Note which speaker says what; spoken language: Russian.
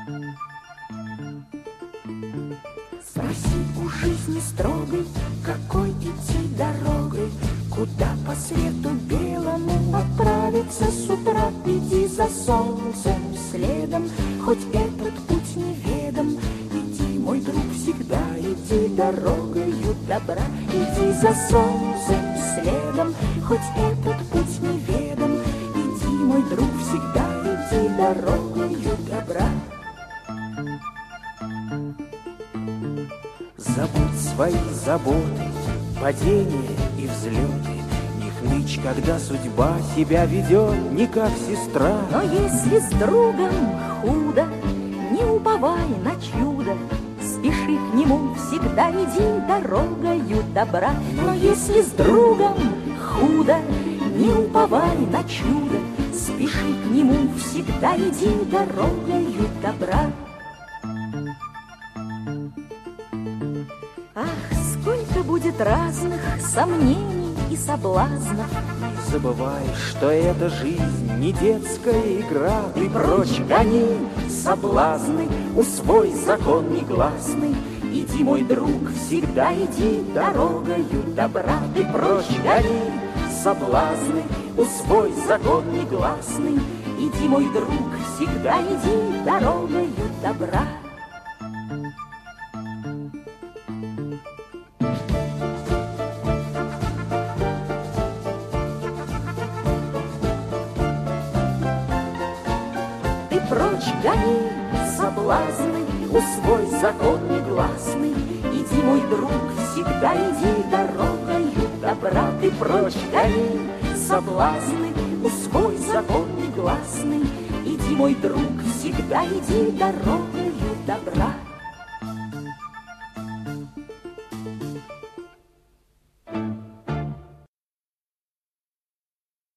Speaker 1: Спроси у жизни строгой, какой идти дорогой, куда по свету белому отправиться с утра. Иди за солнцем следом, хоть этот путь неведом. Иди, мой друг, всегда иди дорогою добра. Иди за солнцем следом, хоть этот путь неведом. Иди, мой друг, всегда иди дорогою добра.
Speaker 2: Забудь свои заботы, падения и взлеты. Не хнычь, когда судьба тебя ведет не как сестра.
Speaker 1: Но если с другом худо, не уповай на чудо. Спеши к нему, всегда иди дорогою добра. Но если с другом худо, не уповай на чудо. Спеши к нему, всегда иди дорогою добра. Ах, сколько будет разных сомнений и соблазнов.
Speaker 2: Не забывай, что эта жизнь не детская игра. Ты прочь гони соблазны, усвой закон негласный. Иди, мой друг, всегда иди дорогою добра. Ты прочь гони соблазны, усвой закон негласный. Иди, мой друг, всегда иди дорогою добра. Прочь гони соблазны, усвой закон негласный. Иди, мой друг, всегда иди дорогою добра. Ты прочь гони соблазны, усвой закон негласный. Иди, мой друг, всегда иди дорогою